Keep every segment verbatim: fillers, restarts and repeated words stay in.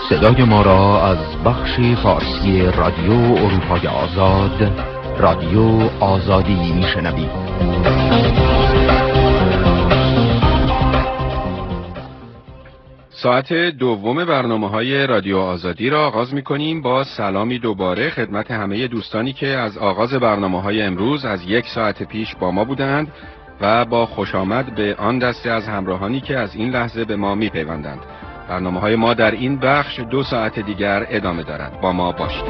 صدای ما را از بخش فارسی رادیو اروپای آزاد، رادیو آزادی میشنوید. ساعت دوم برنامه‌های رادیو آزادی را آغاز می‌کنیم با سلامی دوباره خدمت همه دوستانی که از آغاز برنامه‌های امروز از یک ساعت پیش با ما بودند و با خوش آمد به آن دسته از همراهانی که از این لحظه به ما می‌پیوندند. برنامه‌های ما در این بخش دو ساعت دیگر ادامه دارد. با ما باشید.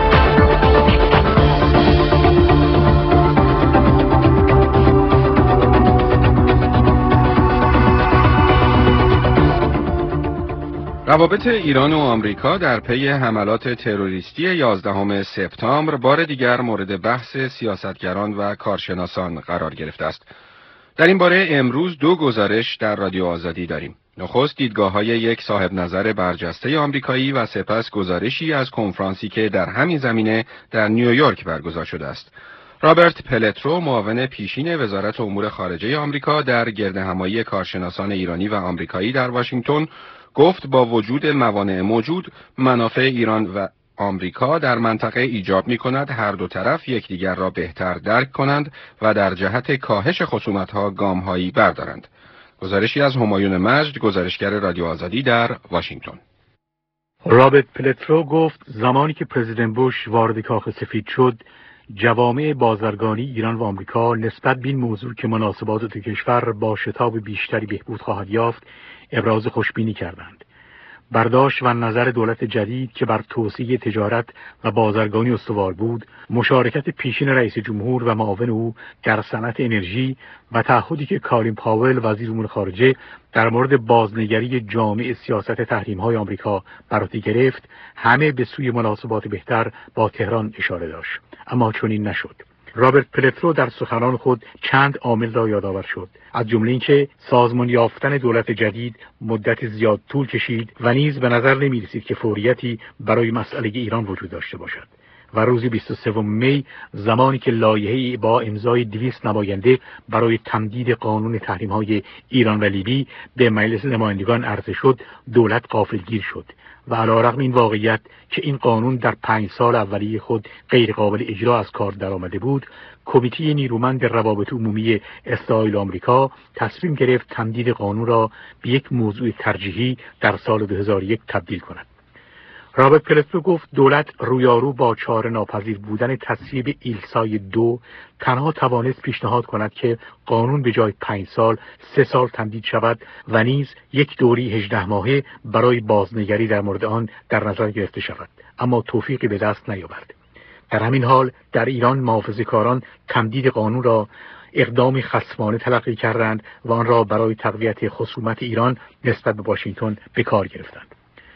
روابط ایران و آمریکا در پی حملات تروریستی یازدهم سپتامبر بار دیگر مورد بحث سیاستگران و کارشناسان قرار گرفته است. در این باره امروز دو گزارش در رادیو آزادی داریم. نخست دیدگاه‌های یک صاحب نظر برجسته آمریکایی و سپس گزارشی از کنفرانسی که در همین زمینه در نیویورک برگزار شده است. رابرت پلترو، معاون پیشین وزارت امور خارجه آمریکا، در گردهمایی کارشناسان ایرانی و آمریکایی در واشنگتن گفت با وجود موانع موجود، منافع ایران و آمریکا در منطقه ایجاب می‌کند هر دو طرف یکدیگر را بهتر درک کنند و در جهت کاهش خصومت‌ها گام‌هایی بردارند. گزارشی از همایون مجد، گزارشگر رادیو آزادی در واشنگتن. رابرت پلترو گفت زمانی که پرزیدنت بوش وارد کاخ سفید شد، جوامع بازرگانی ایران و آمریکا نسبت به این موضوع که مناسبات دو کشور با شتاب بیشتری بهبود خواهد یافت، ابراز خوشبینی کردند. برداشت و نظر دولت جدید که بر توسعه تجارت و بازرگانی استوار بود، مشارکت پیشین رئیس جمهور و معاون او در صنعت انرژی و تعهدی که کالین پاول وزیر امور خارجه در مورد بازنگری جامع سیاست تحریم‌های آمریکا بر عهده گرفت، همه به سوی مناسبات بهتر با تهران اشاره داشت. اما چنین نشد. رابرت پلترو در سخنان خود چند عامل را یادآور شد، از جمله اینکه سازمان یافتن دولت جدید مدت زیاد طول کشید و نیز به نظر نمی رسید که فوریتی برای مسئله ایران وجود داشته باشد و روز بیست و سوم می، زمانی که لایحه‌ای با امضای دویست نماینده برای تمدید قانون تحریم‌های ایران و لیبی به مجلس نمایندگان عرضه شد، دولت غافلگیر شد و علی‌رغم این واقعیت که این قانون در پنج سال اولیه خود غیر قابل اجرا از کار درآمده بود، کمیته نیرومند روابط عمومی اسرائیل آمریکا تصمیم گرفت تمدید قانون را به یک موضوع ترجیحی در سال دو هزار و یک تبدیل کند. رابرت پلترو گفت دولت رویارو با چاره ناپذیر بودن تصویب ایلسای دو تنها توانست پیشنهاد کند که قانون به جای پنج سال سه سال تمدید شود و نیز یک دوری هجده ماهه برای بازنگری در مورد آن در نظر گرفته شود، اما توفیقی به دست نیاورد. در همین حال در ایران محافظه‌کاران تمدید قانون را اقدامی خصمانه تلقی کردند و آن را برای تقویت خصومت ایران نسبت به واشنگتن به کار گرفتند.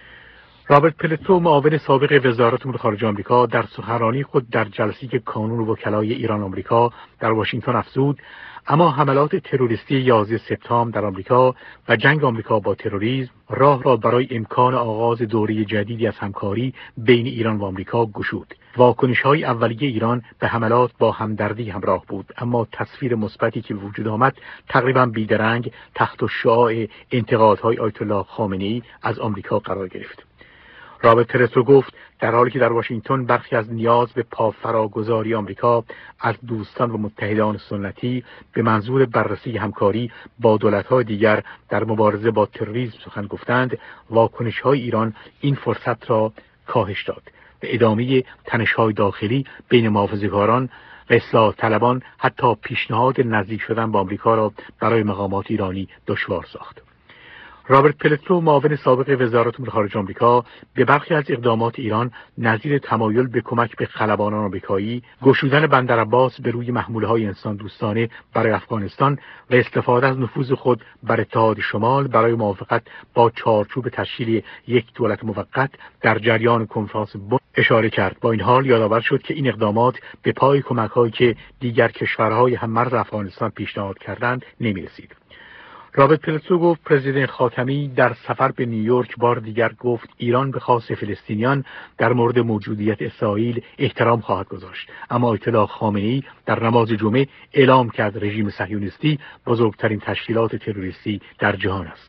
رابرت پلترو، معاون سابق وزارت امور خارجه آمریکا، در سخنرانی خود در جلسه‌ای که کانون وکلای ایران آمریکا در واشنگتن افزود، اما حملات تروریستی یازده سپتامبر در آمریکا و جنگ آمریکا با تروریسم راه را برای امکان آغاز دوره جدیدی از همکاری بین ایران و آمریکا گشود. واکنش‌های اولیه ایران به حملات با همدردی همراه بود، اما تصویر مثبتی که به وجود آمد تقریباً بیدرنگ تحت شعاع انتقادهای آیت الله خامنه‌ای از آمریکا قرار گرفت. رابرت پلترو گفت در حالی که در واشنگتن برخی از نیاز به پافراگذاری آمریکا از دوستان و متحدان سنتی به منظور بررسی همکاری با دولت‌های دیگر در مبارزه با تروریسم سخن گفتند، واکنش‌های ایران این فرصت را کاهش داد و ادامه تنش‌های داخلی بین محافظه‌کاران و اصلاح طلبان حتی پیشنهاد نزدیک شدن با آمریکا را برای مقامات ایرانی دشوار ساخت. رابرت پلترو، معاون سابق وزارت امور خارجه آمریکا، به برخی از اقدامات ایران نظیر تمایل به کمک به خلبانان آمریکایی، گشودن بندر عباس به روی محموله‌های انسان دوستانه برای افغانستان و استفاده از نفوذ خود بر اتحاد شمال برای موافقت با چارچوب تشکیل یک دولت موقت در جریان کنفرانس بن اشاره کرد. با این حال یادآور شد که این اقدامات به پای کمک‌هایی که دیگر کشورهای هم‌مرز افغانستان پیشنهاد کردند نمی‌رسید. رابرت پلترو گفت پرزیدنت خاتمی در سفر به نیویورک بار دیگر گفت ایران به خواست فلسطینیان در مورد موجودیت اسرائیل احترام خواهد گذاشت، اما آیت الله خامنه‌ای در نماز جمعه اعلام کرد رژیم صهیونیستی بزرگترین تشکیلات تروریستی در جهان است.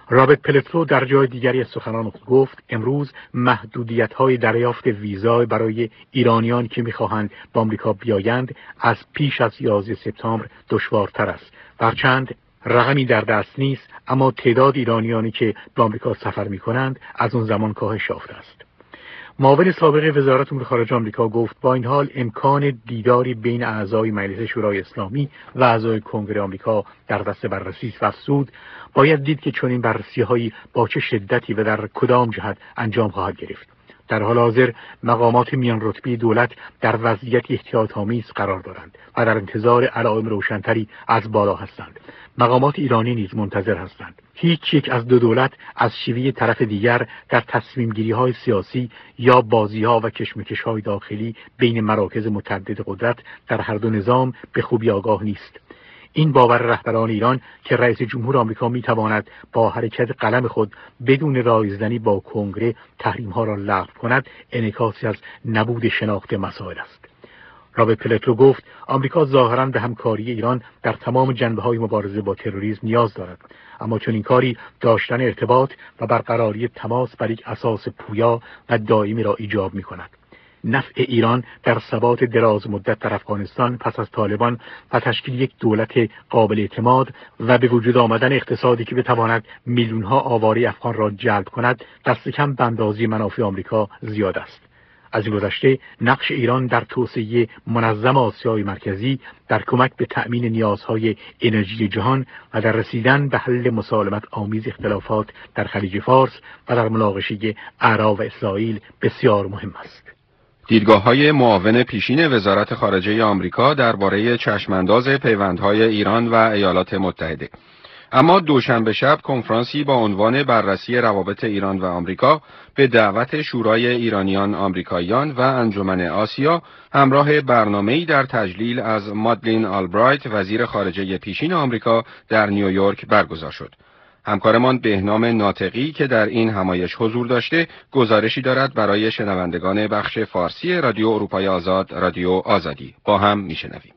رابرت پلترو در جای دیگری از سخنان خود گفت امروز محدودیت‌های دریافت ویزا برای ایرانیان که می‌خواهند به آمریکا بیایند از پیش از یازده سپتامبر دشوارتر است. هرچند رقمی در دست نیست، اما تعداد ایرانیانی که به آمریکا سفر می‌کنند از اون زمان کاهش یافته است. معاون سابق وزارت امور خارجه آمریکا گفت با این حال امکان دیداری بین اعضای مجلس شورای اسلامی و اعضای کنگره آمریکا در دست بررسی است و افزود باید دید که چنین بررسی‌هایی با چه شدتی و در کدام جهت انجام خواهد گرفت. در حال حاضر مقامات میان رتبه دولت در وضعیت احتیاط‌آمیز قرار دارند و در انتظار علائم روشنتری از بالا هستند. مقامات ایرانی نیز منتظر هستند. هیچ یک از دو دولت از شیوه طرف دیگر در تصمیم گیری های سیاسی یا بازی ها و کشمکش های داخلی بین مراکز متعدد قدرت در هر دو نظام به خوبی آگاه نیست. این باور رهبران ایران که رئیس جمهور آمریکا می تواند با حرکت قلم خود بدون رایزنی با کنگره تحریم ها را لغو کند انعکاسی از نبود شناخت مسائل است. رابرت پلترو گفت آمریکا ظاهراً به همکاری ایران در تمام جنبه‌های مبارزه با تروریسم نیاز دارد، اما چون این کاری داشتن ارتباط و برقراری تماس بر یک اساس پویا و دائمی را ایجاب می‌کند. نفع ایران در ثبات دراز مدت در افغانستان پس از طالبان و تشکیل یک دولت قابل اعتماد و به وجود آمدن اقتصادی که بتواند میلیون‌ها آواره افغان را جلب کند دست کم به اندازه منافع آمریکا زیاد است. از این گذشته نقش ایران در توسعه منظم آسیای مرکزی، در کمک به تأمین نیازهای انرژی جهان و در رسیدن به حل مسالمت آمیز اختلافات در خلیج فارس و در مناقشه اعراب و اسرائیل بسیار مهم است. دیدگاه‌های معاون پیشین وزارت خارجه آمریکا درباره چشمانداز پیوندهای ایران و ایالات متحده. اما دوشنبه شب کنفرانسی با عنوان بررسی روابط ایران و آمریکا به دعوت شورای ایرانیان آمریکاییان و انجمن آسیا همراه برنامه‌ای در تجلیل از مادلین آلبرایت وزیر خارجه پیشین آمریکا در نیویورک برگزار شد. همکارمان بهنام ناطقی که در این همایش حضور داشته گزارشی دارد برای شنوندگان بخش فارسی رادیو اروپای آزاد، رادیو آزادی. با هم میشنویم.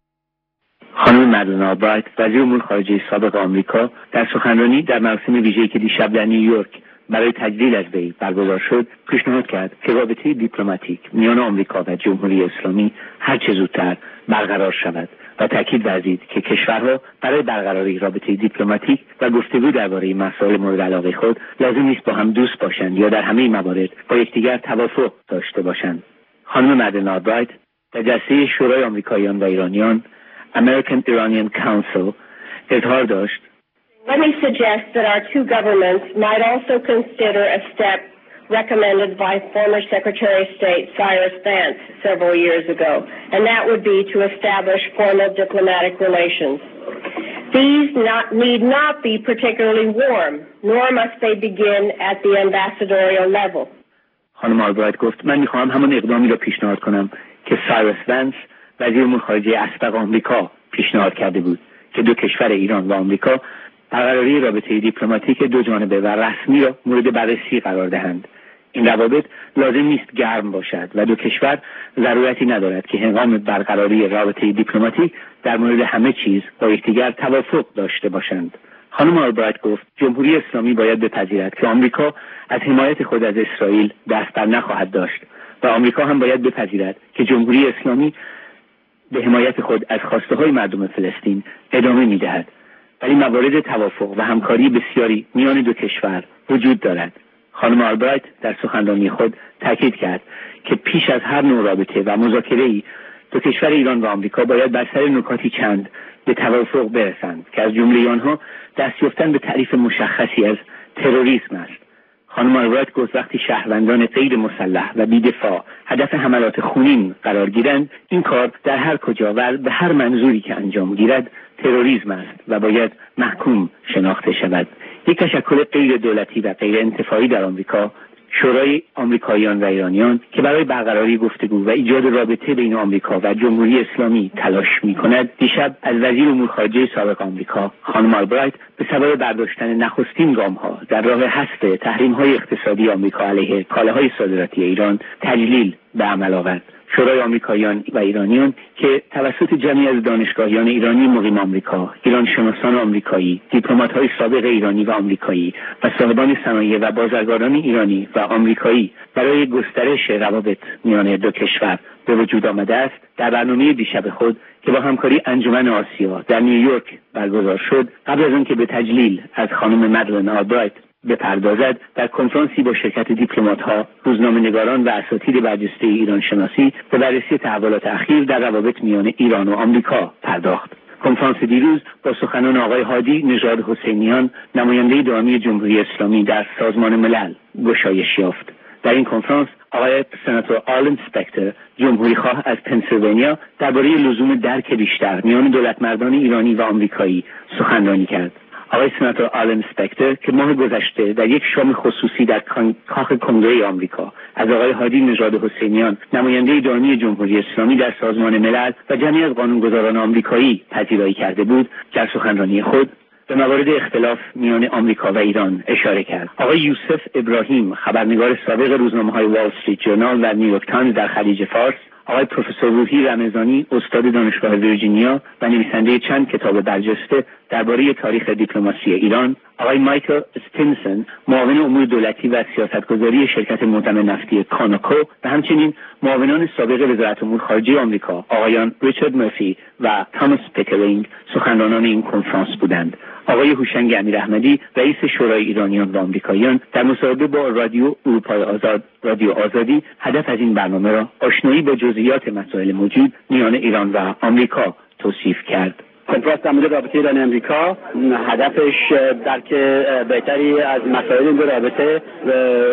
خانم مادلین آلبرایت وزیر امور خارجه سابق آمریکا در سخنرانی در مراسم ویژه‌ای که دیشب در نیویورک برای تجلیل از وی برگزار شد پیشنهاد کرد که رابطه دیپلماتیک میان آمریکا و جمهوری اسلامی هر چه زودتر برقرار شود و تاکید ورزید که کشورها برای برقراری رابطه دیپلماتیک و گفتگو درباره مسائل مورد علاقه خود لازم نیست با هم دوست باشند یا در همه موارد با یکدیگر توافق داشته باشند. خانم مادلین آلبرایت در جلسه شورای آمریکاییان و ایرانیان American Iranian Council اظهار داشت Let me suggest that our two governments might also consider a step recommended by former Secretary of State Cyrus Vance several years ago, and that would be to establish formal diplomatic relations. These not, need not be particularly warm, nor must they begin at the ambassadorial level. خانم آلبرایت گفت من میخواهم همان اقدامی را پیشنهاد کنم که سایرس ونس وزیر امور خارجه اسبق آمریکا پیشنهاد کرده بود که دو کشور ایران و آمریکا برقراری رابطه دیپلماتیک دو جانبه و رسمی را مورد بررسی قرار دهند. این روابط لازم نیست گرم باشد و دو کشور ضرورتی ندارد که هنگام برقراری رابطه دیپلماتیک در مورد همه چیز با یکدیگر توافق داشته باشند. خانم آلبرایت گفت جمهوری اسلامی باید بپذیرد که آمریکا از حمایت خود از اسرائیل دست بر نخواهد داشت و آمریکا هم باید بپذیرد که جمهوری اسلامی به حمایت خود از خواسته‌های مردم فلسطین ادامه می‌دهد. ولی موارد توافق و همکاری بسیاری میان دو کشور وجود دارد. خانم آلبرایت در سخنرانی خود تاکید کرد که پیش از هر نوع رابطه و مذاکره‌ای دو کشور ایران و آمریکا باید بر سر نکاتی چند به توافق برسند که از جمله آنها دست یافتن به تعریف مشخصی از تروریسم است. خانم آلبرایت گفت وقتی شهروندان غیر مسلح و بی‌دفاع هدف حملات خونین قرار گیرند این کار در هر کجا و به هر منظوری که انجام گیرد تروریسم است و باید محکوم شناخته شود. یک تشکل غیر دولتی و غیر انتفاعی در آمریکا شورای آمریکاییان و ایرانیان که برای برقراری گفتگو و ایجاد رابطه بین آمریکا و جمهوری اسلامی تلاش می‌کند دیشب از وزیر امور خارجه سابق آمریکا خانم آلبرایت به سبب برداشتن نخستین گام‌ها در راه حذف تحریم‌های اقتصادی آمریکا علیه کالاهای صادراتی ایران تجلیل به عمل آورد. شورای آمریکاییان و ایرانیان که توسط جمعی از دانشگاهیان ایرانی مقیم آمریکا، ایران شناسان آمریکایی، دیپلمات‌های سابق ایرانی و آمریکایی و صاحبان صنایع و بازرگانان ایرانی و آمریکایی برای گسترش روابط میان دو کشور به وجود آمده است، در برنامه دیشب خود که با همکاری انجمن آسیا در نیویورک برگزار شد، قبل از آنکه به تجلیل از خانم مدلن آلبرایت بپردازد، در کنفرانسی با شرکت دیپلمات‌ها، روزنامه‌نگاران و اساتید برجسته ایران شناسی به بررسی تحولات اخیر در روابط میان ایران و آمریکا پرداخت. کنفرانس دیروز با سخنان آقای هادی نژاد حسینیان، نماینده دائمی جمهوری اسلامی در سازمان ملل، گشایش یافت. در این کنفرانس آقای سناتور آلن اسپکتر، جمهوریخواه از پنسیلوانیا، درباره لزوم درک بیشتر میان دولتمردان ایرانی و آمریکایی سخنرانی کرد. آقای سناتور آلن اسپکتر که ماه گذشته در یک شام خصوصی در کاخ کنگره آمریکا از آقای هادی نژاد حسینیان، نماینده دائمی جمهوری اسلامی در سازمان ملل و جمعی از قانونگذاران آمریکایی پذیرایی کرده بود، در سخنرانی خود به موارد اختلاف میان آمریکا و ایران اشاره کرد. آقای یوسف ابراهیم، خبرنگار سابق روزنامه‌های وال استریت جورنال و نیویورک تایمز در خلیج فارس، آقای پروفسور روحی رمضانی، استاد دانشگاه ویرجینیا و نویسنده چند کتاب برجسته درباره تاریخ دیپلماسی ایران، آقای مایکل استینسن، معاون امور دولتی و سیاستگذاری شرکت معتمد نفتی کانوکو و همچنین معاونان سابق وزارت امور خارجه آمریکا، آقایان ریچارد مرفی و تاماس پیکرینگ، سخنرانان این کنفرانس بودند. آقای هوشنگ امیراحمدی، رئیس شورای ایرانیان و آمریکاییان، در مصاحبه با رادیو اروپای آزاد، رادیو آزادی، هدف از این برنامه را آشنایی با جزئیات مسائل موجود میان ایران و آمریکا توصیف کرد. کنفرانس در مورد رابطه ایران امریکا هدفش درک بهتری از مسائل این دو رابطه و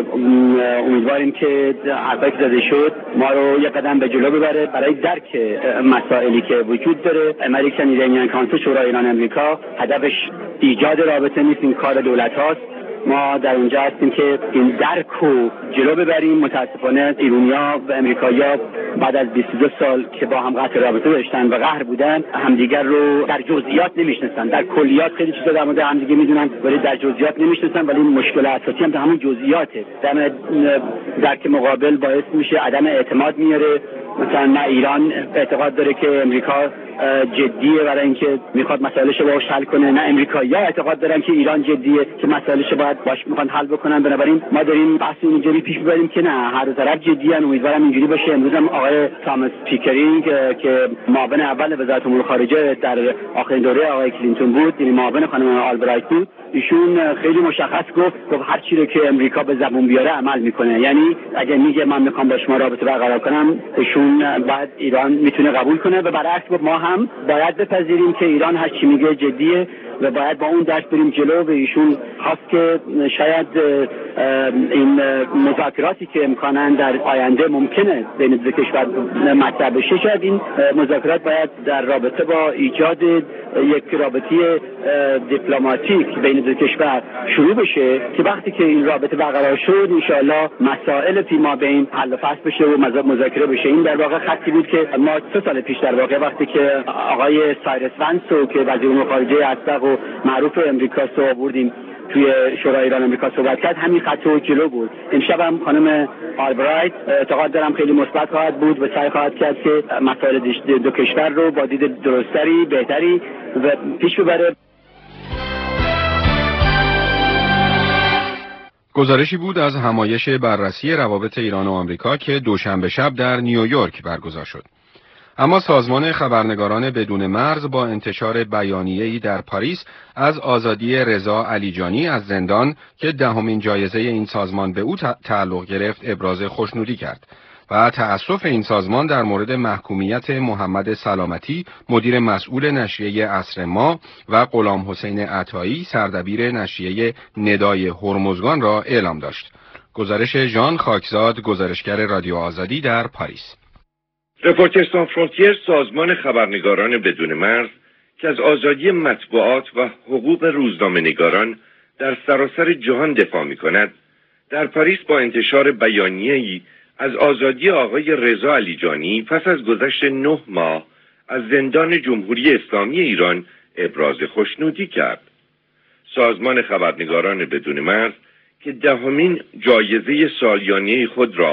امیدواریم که حرفایی که زده شد ما رو یک قدم به جلو ببره برای درک مسائلی که وجود داره. امریکن ایرانیان کانسل، شورای ایران امریکا، هدفش ایجاد رابطه نیست، این کار دولت هاست. ما در اونجا هستیم که این درک رو جلو ببریم. متاسفانه ایرانیا و امریکایی‌ها بعد از بیست و دو سال که با هم قطع رابطه داشتن و قهر بودن، همدیگر رو در جزئیات نمی‌شناسن. در کلیات خیلی چیزا در مورد همدیگه میدونن ولی در جزئیات نمی‌شناسن، ولی مشکل اساسی هم در همون جزئیاته. در درک مقابل باعث میشه عدم اعتماد میاره. مثلا نه ایران اعتقاد داره که امریکا جدیه برای اینکه میخواد مسائلش رو باهاش حل کنه، نه امریکایی‌ها اعتقاد دارن که ایران جدیه که مسائلش رو باید باش میخوان حل بکنن. بنابراین ما داریم بحث اینجوری پیش ببریم که نه، هر طرف جدیان. امیدوارم اینجوری باشه. امروز هم آقای تاماس پیکرینگ که معاون اول وزارت امور خارجه در آخرین دوره آقای کلینتون بود، یعنی معاون خانم آلبرایت بود، ایشون خیلی مشخص گفت گفت هر چی رو که امریکا به زبون بیاره عمل میکنه. یعنی اگه میگه من میخوام با شما رابطه برقرار کنم، ایشون بعد ایران میتونه قبول کنه و برعکس ما هم باید بپذیریم که ایران هر چی میگه جدیه و باید با اون درس بریم جلو. و ایشون خواست که شاید این مذاکراتی که امکاناً در آینده ممکنه بین دو کشور مطرح بشه، شاید این مذاکرات باید در رابطه با ایجاد یک رابطه دیپلماتیک بین دو کشور شروع بشه که وقتی که این رابطه برقرار شد ان شاء الله مسائل فیما بین حل و فصل بشه و مذاکره بشه. این در واقع خطی بود که ما سه سال پیش در واقع وقتی که آقای سایرس ونس که وزیر امور خارجه اسبق و معروف امریکا رو آوردیم توی شورای ایران امریکا صحبت کرد، همین خط و جلو بود. امشب هم خانم آلبرایت اعتقاد دارم خیلی مثبت خواهد بود و سعی خواهد کرد که مسائل دو کشور رو با دید درستری بهتری و پیش ببره. گزارشی بود از همایش بررسی روابط ایران و آمریکا که دوشنبه شب در نیویورک برگزار شد. اما سازمان خبرنگاران بدون مرز با انتشار بیانیه‌ای در پاریس از آزادی رضا علیجانی از زندان که دهمین جایزه این سازمان به او تعلق گرفت ابراز خوشنودی کرد و تأسف این سازمان در مورد محکومیت محمد سلامتی، مدیر مسئول نشریه عصر ما، و غلام حسین عطایی، سردبیر نشریه ندای هرمزگان را اعلام داشت. گزارش ژان خاکزاد، گزارشگر رادیو آزادی در پاریس. رپورتر سان فرانتیر، سازمان خبرنگاران بدون مرز که از آزادی مطبوعات و حقوق روزنامه‌نگاران در سراسر جهان دفاع می‌کند، در پاریس با انتشار بیانیه‌ای از آزادی آقای رضا علیجانی پس از گذشت نه ماه از زندان جمهوری اسلامی ایران ابراز خوشنودی کرد. سازمان خبرنگاران بدون مرز که دهمین جایزه سالیانه خود را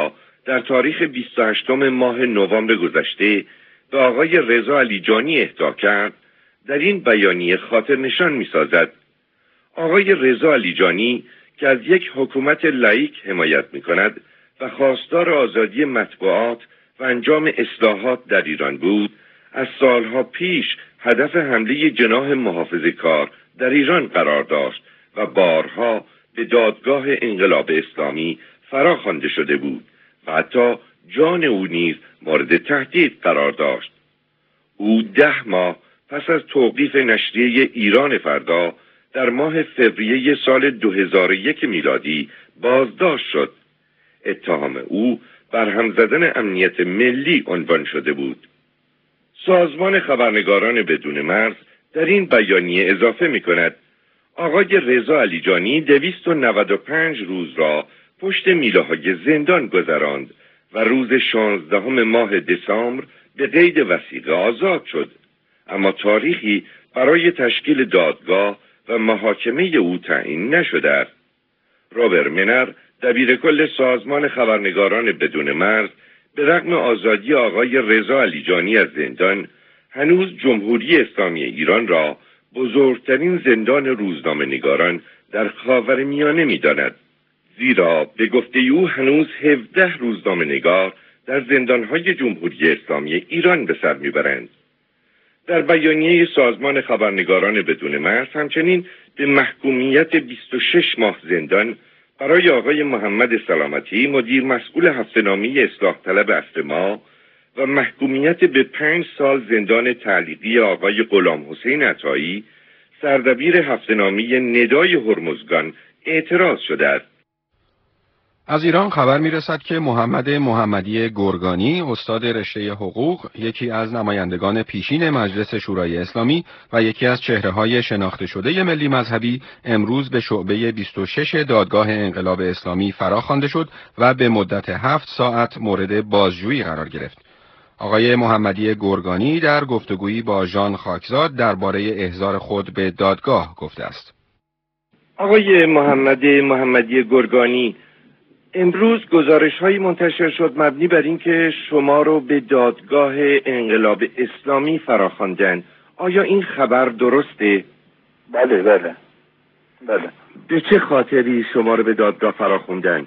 در تاریخ بیست و هشتم ماه نوامبر گذشته به آقای رضا علیجانی اهدا کرد، در این بیانیه خاطر نشان می‌سازد آقای رضا علیجانی که از یک حکومت لاییک حمایت می‌کند و خواستار آزادی مطبوعات و انجام اصلاحات در ایران بود، از سالها پیش هدف حمله جناح محافظه‌کار در ایران قرار داشت و بارها به دادگاه انقلاب اسلامی فراخوانده شده بود و حتی جان او نیز مورد تهدید قرار داشت. او ده ماه پس از توقیف نشریه ایران فردا در ماه فوریه سال دو هزار و یک میلادی بازداشت شد. اتهام او برهم زدن امنیت ملی عنوان شده بود. سازمان خبرنگاران بدون مرز در این بیانیه اضافه می کند آقای رضا علیجانی دویست و نود و پنج روز را پشت میله های زندان گذراند و روز شانزدهم ماه دسامبر به قید وثیقه آزاد شد، اما تاریخی برای تشکیل دادگاه و محاکمه او تعیین نشده است. رابر منر، دبیر کل سازمان خبرنگاران بدون مرز، به رغم آزادی آقای رضا علیجانی از زندان، هنوز جمهوری اسلامی ایران را بزرگترین زندان روزنامه‌نگاران در خاورمیانه می‌داند، زیرا به گفته او هنوز هفده روزنامه‌نگار در زندان‌های جمهوری اسلامی ایران به سر می‌برند. در بیانیه سازمان خبرنگاران بدون مرز همچنین به محکومیت بیست و شش ماه زندان برای آقای محمد سلامتی، مدیر مسئول هفته‌نامه اصلاح طلب اصل ما، و محکومیت به پنج سال زندان تعلیقی آقای غلام حسین عطایی، سردبیر هفته‌نامه ندای هرمزگان، اعتراض شده است. از ایران خبر می‌رسد که محمد محمدی گرگانی، استاد رشته حقوق، یکی از نمایندگان پیشین مجلس شورای اسلامی و یکی از چهره‌های شناخته شده ملی مذهبی، امروز به شعبه بیست و شش دادگاه انقلاب اسلامی فراخوانده شد و به مدت هفت ساعت مورد بازجویی قرار گرفت. آقای محمدی گرگانی در گفتگویی با ژان خاکزاد درباره احضار خود به دادگاه گفته است. آقای محمد محمدی گرگانی، امروز گزارش‌هایی منتشر شد مبنی بر اینکه شما رو به دادگاه انقلاب اسلامی فراخواندن. آیا این خبر درسته؟ بله بله بله. به چه خاطری شما رو به دادگاه فراخواندن؟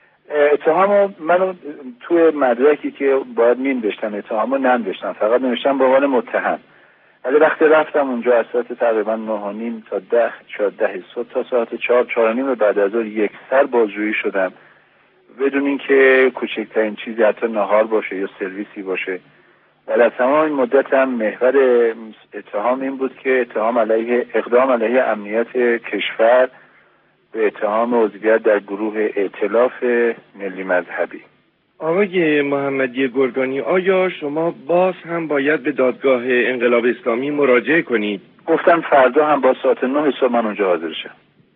اتهامو منو توی مدرکی که باید مینوشتم اتهامو ننوشتم، فقط نوشتم به عنوان متهم. ولی وقتی رفتم اونجا از ساعت تقریبا نه و نیم تا ده شاید ده صبح تا ساعت چهار چهار و نیم بعد از ظهر یک سر بازجویی شدم بدون اینکه کوچکترین چیزی حتی نهار باشه یا سرویسی باشه. و در تمام این مدت هم محور اتهام این بود که اتهام علیه اقدام علیه امنیت کشور به اتهام عضویت در گروه ائتلاف ملی مذهبی. آقای محمدی گرگانی، آیا شما باز هم باید به دادگاه انقلاب اسلامی مراجعه کنید؟ گفتم فردا هم با ساعت نه صبح من اونجا حاضر شم.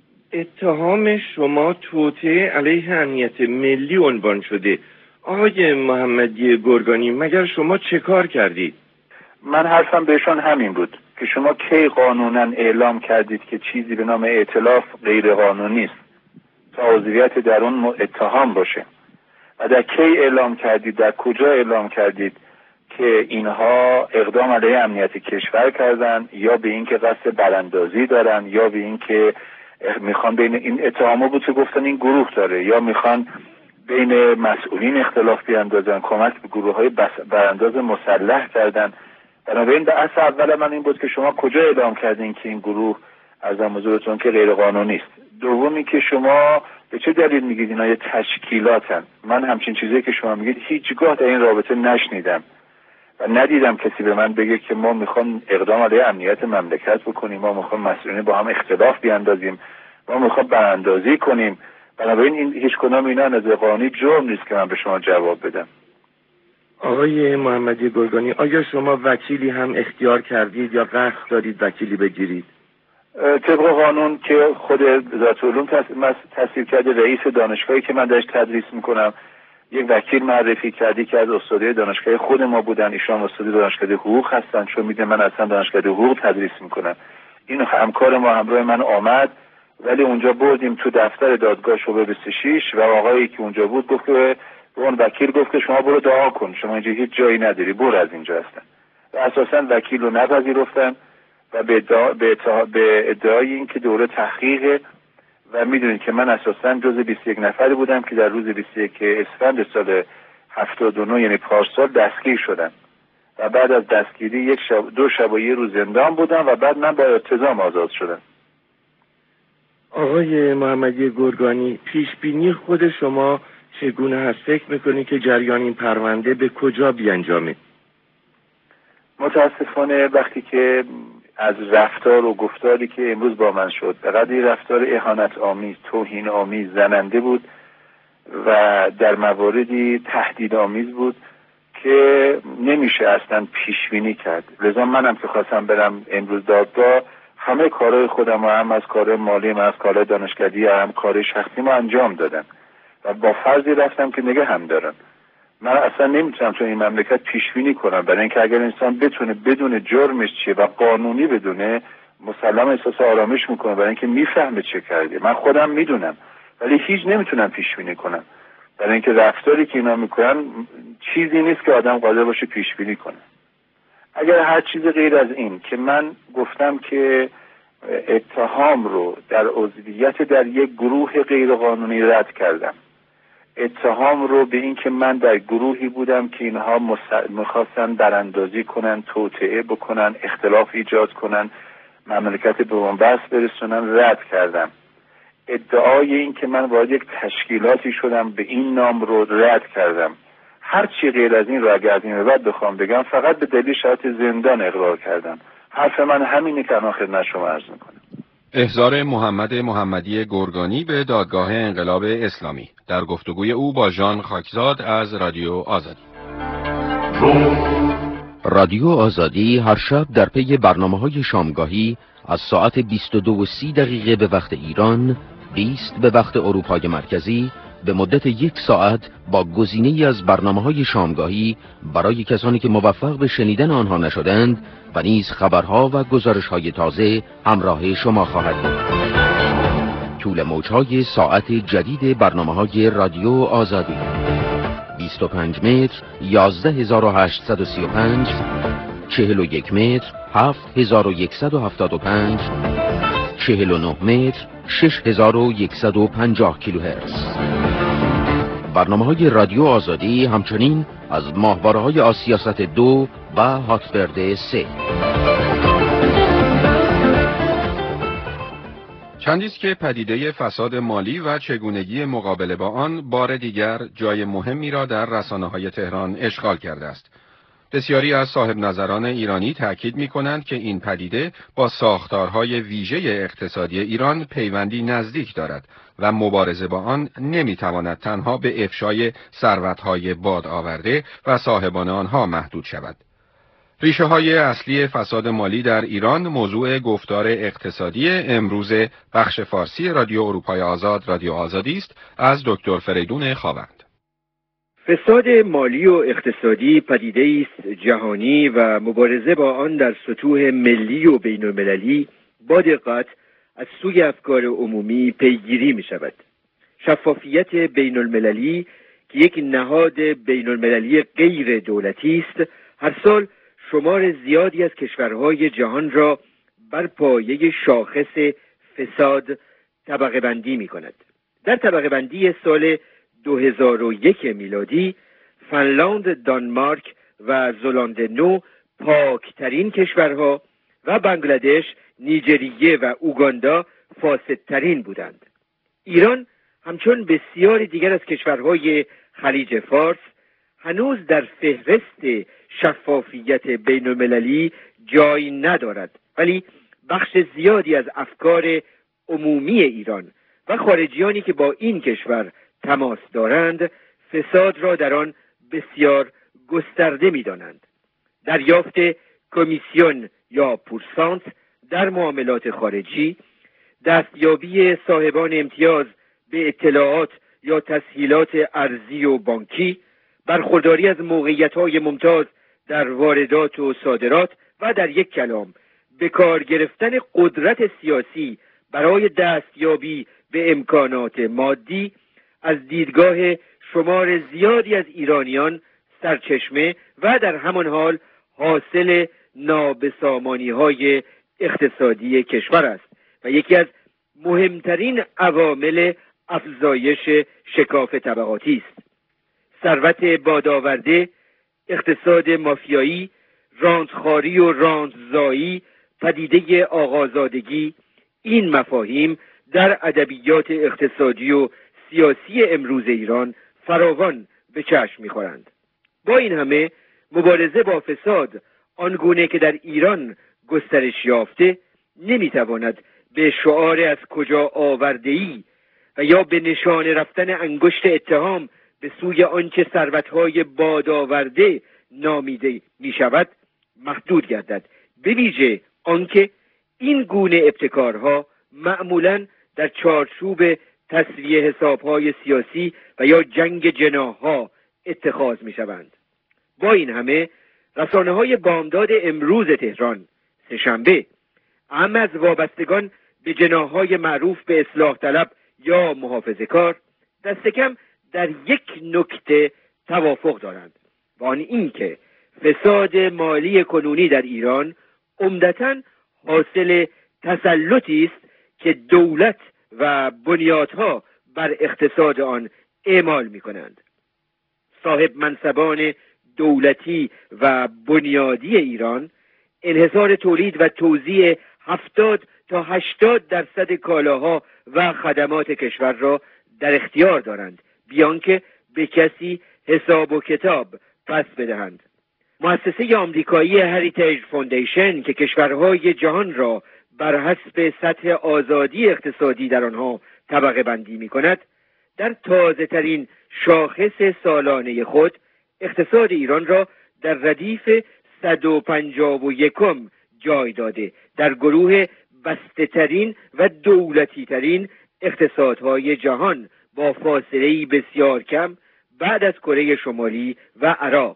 اتهام شما توطئه علیه امنیت ملی عنوان شده. آقای محمدی گرگانی، مگر شما چه کار کردید؟ من حرفم بهشون همین بود که شما کی قانونا اعلام کردید که چیزی به نام ائتلاف غیر قانونی است تا عضویت در اون اتهام باشه، و در کی اعلام کردید، در کجا اعلام کردید که اینها اقدام علیه امنیت کشور کردن یا به این که قصد براندازی دارن یا به این که میخوان بین این اتهامو بود که گفتن این گروه داره یا میخوان بین مسئولین اختلاف بیاندازن، کمک به گروه های برانداز مسلح کردن. بنابراین در اصل اول من این بود که شما کجا اعلام کردین که این گروه از حضورتون که غیر قانونی است. دومی که شما به چه دلیل میگید اینا یه تشکیلاتن؟ من همچین چیزی که شما میگید هیچگاه در این رابطه نشنیدم و ندیدم کسی به من بگه که ما میخوام اقدام علیه امنیت مملکت بکنیم، ما میخوام مسئولین با هم اختلاف بیاندازیم، ما میخوام براندازی کنیم. بنابراین این هیچ کدام اینا از قانونی جرم نیست که من به شما جواب بدم. آقای محمدی گرگانی، آیا شما وکیلی هم اختیار کردید یا قصد دارید وکیلی بگیرید؟ طبق قانون که خود وزارت علوم تصویب کرده، رئیس دانشگاهی که من درش تدریس میکنم یک وکیل معرفی کردی که از استادای دانشگاه خود ما بودن، ایشان استاد دانشگاه حقوق هستن، چون میگه من اصلا دانشگاه حقوق تدریس میکنم. این همکار ما همراه من آمد، ولی اونجا بردیم تو دفتر دادگاه شعبه بیست و شش و آقایی که اونجا بود گفت که به اون وکیل گفت که شما برو دعا کن، شما اینجا هیچ جایی نداری، برو از اینجا هستن. و اساسا وکیل رو نپذیرفتن و به ادعا به, ادعا به ادعای این که دوره تحقیقه و میدونید که من اساسا جز بیست و یک نفری بودم که در روز بیست و یک اسفند سال هفتاد و نه یعنی پارسال دستگیر شدم و بعد از دستگیری یک شب دو شب و یه روز زندان بودم و بعد من با التزام آزاد شدم. آقای محمدی گرگانی، پیش بینی خود شما چگونه هست؟ فکر میکنید که جریان این پرونده به کجا بیانجامه؟ متاسفانه وقتی که از رفتار و گفتاری که امروز با من شد، قدری رفتار اهانت آمیز، توهین آمیز، زننده بود و در مواردی تهدید آمیز بود که نمیشه اصلا پیش بینی کرد. لذا منم که خواستم برم امروز دادگاه، همه کارهای خودم هم از کار مالی، هم از کار دانشگاهی، هم کار شخصی ما انجام دادم و با فرضی رفتم که نگه هم دارن. من اصلا نمیتونم تو این مملکت پیش بینی کنم، برای اینکه اگر انسان بتونه بدون جرمش چیه و قانونی بدونه، مسلم احساس آرامش میکنه، برای اینکه میفهمه چه کرده. من خودم میدونم ولی هیچ نمیتونم پیش بینی کنم، برای اینکه رفتاری که اینا میکنن چیزی نیست که آدم قادر باشه پیش بینی کنه. اگر هر چیز غیر از این که من گفتم که اتهام رو در عضویت در یک گروه غیرقانونی رد کردم، اتهام رو به این که من در گروهی بودم که اینها میخواستن براندازی کنن، توطئه بکنن، اختلاف ایجاد کنن، مملکت به بنبست برسونن، رد کردم. ادعای این که من وارد یک تشکیلاتی شدم به این نام رو رد کردم. هر چی غیر از این رو اگر از این به بعد بخوام بگم فقط به دلیل شرط زندان اقرار کردم. حرف من همینه که الان خدمت شما عرض میکنم. احضار محمد محمدی گرگانی به دادگاه انقلاب اسلامی در گفتگوی او با ژان خاکزاد از رادیو آزادی. رادیو آزادی هر شب در پی برنامه‌های شامگاهی از ساعت بیست و دو و سی دقیقه به وقت ایران، بیست به وقت اروپای مرکزی، به مدت یک ساعت با گزینه‌ای از برنامه‌های شامگاهی برای کسانی که موفق به شنیدن آنها نشدند و نیز خبرها و گزارش‌های تازه همراه شما خواهد بود. طول موج‌های ساعت جدید برنامه‌های رادیو آزادی: بیست و پنج متر یازده هزار و هشتصد و سی و پنج، چهل و یک متر هفت هزار و صد و هفتاد و پنج، چهل و نه متر شش هزار و صد و پنجاه کیلوهرتز. برنامه‌های رادیو آزادی همچنین از ماهواره‌های آسیاست دو و هاتبرد سه. چندیست که پدیده فساد مالی و چگونگی مقابله با آن بار دیگر جای مهمی را در رسانه‌های تهران اشغال کرده است. بسیاری از صاحب نظران ایرانی تأکید می‌کنند که این پدیده با ساختارهای ویژه اقتصادی ایران پیوندی نزدیک دارد و مبارزه با آن نمی‌تواند تنها به افشای ثروت‌های باد آورده و صاحبان آنها محدود شود. ریشه‌های اصلی فساد مالی در ایران موضوع گفتار اقتصادی امروز بخش فارسی رادیو اروپای آزاد رادیو آزادی است از دکتر فریدون خاوند. فساد مالی و اقتصادی پدیده‌ای است جهانی و مبارزه با آن در سطوح ملی و بین‌المللی با دقت از سوی افکار عمومی پیگیری می شود. شفافیت بین‌المللی که یک نهاد بین‌المللی غیر دولتی است، هر سال شمار زیادی از کشورهای جهان را بر پایه شاخص فساد طبقه بندی می کند. در طبقه بندی سال دو هزار و یک میلادی، فنلاند، دانمارک و زلاندنو پاکترین کشورها و بنگلادش، نیجریه و اوگاندا فاسدترین بودند. ایران همچون بسیاری دیگر از کشورهای خلیج فارس هنوز در فهرست شفافیت بین‌المللی جای ندارد، ولی بخش زیادی از افکار عمومی ایران و خارجیانی که با این کشور تماس دارند فساد را در آن بسیار گسترده می‌دانند. دریافت کمیسیون یا پورسانت در معاملات خارجی، دستیابی صاحبان امتیاز به اطلاعات یا تسهیلات ارزی و بانکی، برخورداری از موقعیت‌های ممتاز در واردات و صادرات و در یک کلام به کار گرفتن قدرت سیاسی برای دستیابی به امکانات مادی از دیدگاه شمار زیادی از ایرانیان سرچشمه و در همان حال حاصل نابسامانی‌های اقتصادی کشور است و یکی از مهمترین عوامل افزایش شکاف طبقاتی است. ثروت بادآورده، اقتصاد مافیایی، رانتخواری و رانتزایی، پدیده آقازادگی، این مفاهیم در ادبیات اقتصادی و سیاسی امروز ایران فراوان به چشم می‌خورند. با این همه مبارزه با فساد آنگونه که در ایران گسترش یافته نمی‌تواند به شعار از کجا آورده‌ای و یا به نشانه رفتن انگشت اتهام به سوی آنچه ثروت‌های بادآورده نامیده می‌شود محدود گردد، به ویژه آنکه این گونه ابتکارها معمولاً در چارچوب تسویه حساب‌های سیاسی و یا جنگ جناح‌ها اتخاذ می‌شوند. با این همه رسانه‌های بامداد امروز تهران سه‌شنبه اما از وابستگان به جناح‌های معروف به اصلاح طلب یا محافظه‌کار دست کم در یک نکته توافق دارند و آن این که فساد مالی کنونی در ایران عمدتاً حاصل تسلطی است که دولت و بنیادها بر اقتصاد آن اعمال می‌کنند. صاحب منصبان دولتی و بنیادی ایران انحصار تولید و توزیع هفتاد تا هشتاد درصد کالاها و خدمات کشور را در اختیار دارند، بیان که به کسی حساب و کتاب پس بدهند. مؤسسه آمریکایی هریتیج فوندیشن که کشورهای جهان را بر حسب سطح آزادی اقتصادی در آنها طبقه بندی می کند، در تازه ترین شاخص سالانه خود اقتصاد ایران را در ردیف صد و پنجاه و یکم جای داده، در گروه بسته ترین و دولتی ترین اقتصادهای جهان با فاصله‌ای بسیار کم بعد از کره شمالی و عراق.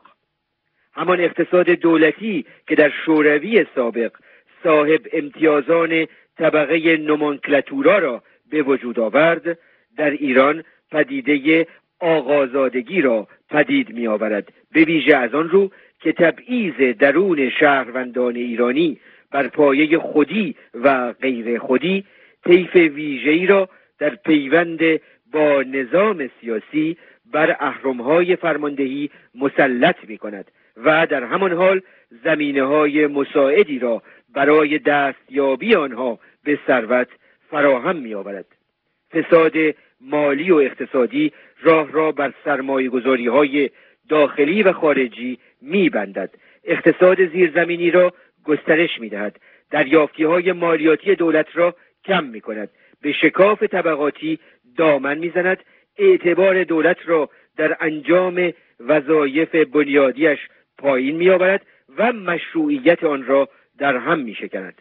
همان اقتصاد دولتی که در شوروی سابق صاحب امتیازان طبقه نومنکلاتورا را به وجود آورد، در ایران پدیده آقازادگی را پدید می آورد، به ویژه از آن رو که تبعیض درون شهروندان ایرانی بر پایه خودی و غیر خودی طیف ویژه‌ای را در پیوند با نظام سیاسی بر اهرم‌های فرماندهی مسلط می کند و در همان حال زمینه‌های مساعدی را برای دستیابی آنها به ثروت فراهم می آورد. فساد مالی و اقتصادی راه را بر سرمایه‌گذاری‌های داخلی و خارجی می بندد. اقتصاد زیرزمینی را گسترش می دهد. دریافتی‌های مالیاتی دولت را کم می کند. به شکاف طبقاتی دامن می زند. اعتبار دولت را در انجام وظایف بنیادیش پایین می آورد و مشروعیت آن را در هم می شکند.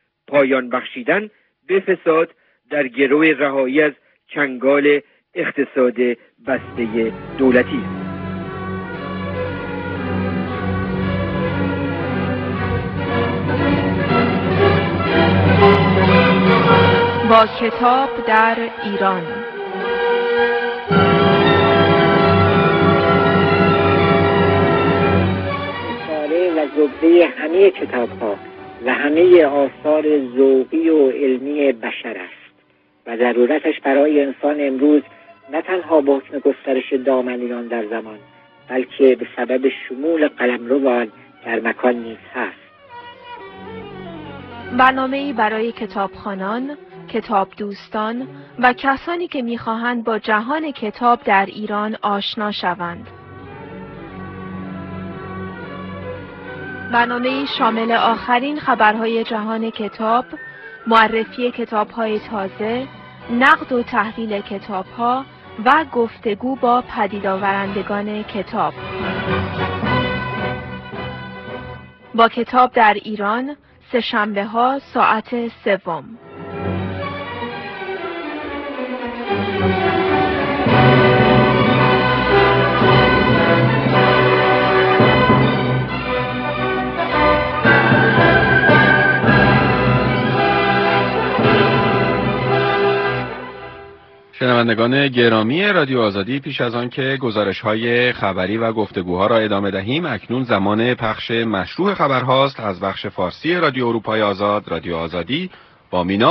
پایان بخشیدن به فساد در گرو رهایی از چنگال اقتصاد بسته دولتی است. با کتاب در ایران. رساله و زبده همه کتاب‌ها و همه آثار ذوقی و علمی بشر است و ضرورتش برای انسان امروز نه تنها به حکم گسترش دامن ایران در زمان، بلکه به سبب شمول قلمروان در مکان نیز هست. برنامه‌ای برای کتابخوانان، کتاب دوستان و کسانی که می‌خواهند با جهان کتاب در ایران آشنا شوند. برنامه‌ای شامل آخرین خبرهای جهان کتاب، معرفی کتاب‌های تازه، نقد و تحلیل کتاب‌ها و گفتگو با پدیدآورندگان کتاب. با کتاب در ایران، سه شنبه ها ساعت سوم. شنوندگان گرامی رادیو آزادی، پیش از آن که گزارش‌های خبری و گفتگوها را ادامه دهیم، اکنون زمان پخش مشروع خبرهاست از بخش فارسی رادیو اروپای آزاد، رادیو آزادی با مینا